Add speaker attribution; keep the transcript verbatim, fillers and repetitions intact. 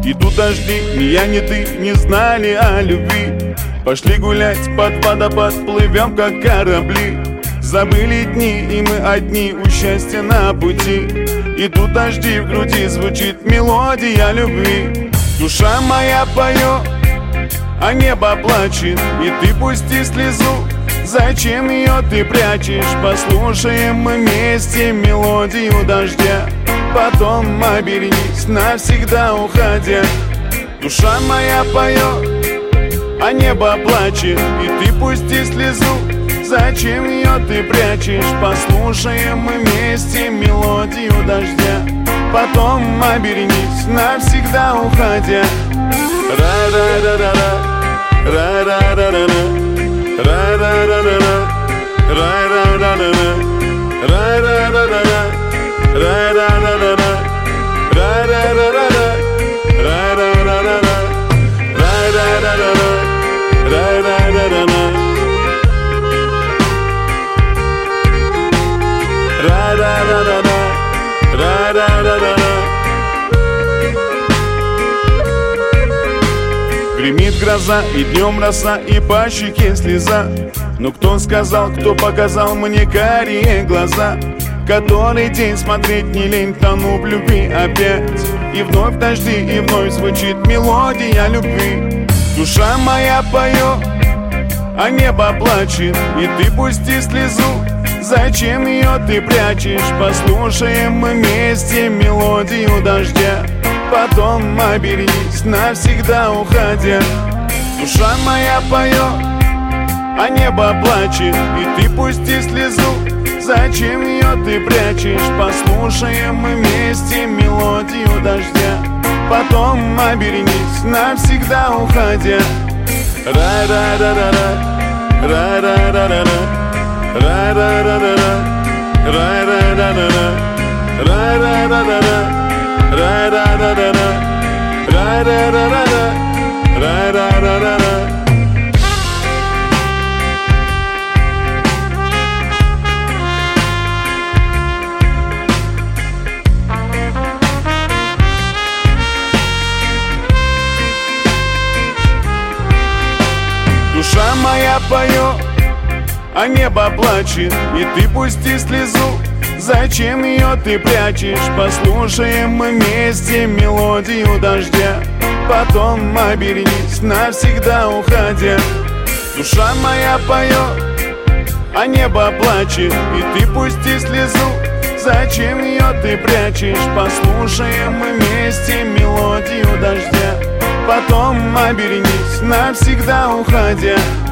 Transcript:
Speaker 1: Идут дожди, ни я, ни ты не знали о любви. Пошли гулять под водопад, плывем как корабли. Забыли дни, и мы одни, у счастья на пути. Идут дожди, в груди звучит мелодия любви. Душа моя поет, а небо плачет, и ты пусти слезу. Зачем ее ты прячешь? Послушаем мы вместе мелодию дождя. Потом обернись, навсегда уходя. Душа моя поет, а небо плачет, и ты пусти слезу. Зачем ее ты прячешь? Послушаем мы вместе мелодию дождя. Потом обернись, навсегда уходя. Ра-ра-ра-ра-ра, ра-ра-ра-ра-ра, ра-ра-ра-ра-ра, ра-ра-ра-ра-ра, ра-ра-ра-ра-ра, ра-ра-ра-ра-ра, ра-ра-ра-ра-ра, ра-ра-ра-ра-ра, ра-ра-ра-ра-ра, ра-ра-ра-ра-ра, ра-ра-ра-ра-ра, ра-ра-ра-ра-ра. Гремит гроза, и днем роса, и по щеке слеза. Но кто сказал, кто показал мне карие глаза? Который день смотреть не лень, тону в любви опять. И вновь дожди, и вновь звучит мелодия любви. Душа моя поет, а небо плачет, и ты пусти слезу. Зачем ее ты прячешь? Послушаем мы вместе мелодию дождя. Потом обернись, навсегда уходя. Душа моя поет, а небо плачет, и ты пусти слезу. Зачем ее ты прячешь? Послушаем мы вместе мелодию дождя. Потом обернись, навсегда уходя. Ра-ра-ра-ра-ра, ра-ра-ра-ра-ра, ра-ра-ра-ра-ра, ра-ра-ра-ра-ра, ра-ра-ра-ра-ра, ра-ра-ра-ра-ра, ра-ра-ра-ра-ра, ра-ра-ра-ра-ра. Душа моя поет, а небо плачет, и ты пусти слезу. Зачем ее ты прячешь? Послушаем мы вместе мелодию дождя. Потом обернись, навсегда уходя. Душа моя поет, а небо плачет, и ты пусти слезу. Зачем ее ты прячешь? Послушаем мы вместе мелодию дождя. Потом обернись, навсегда уходя.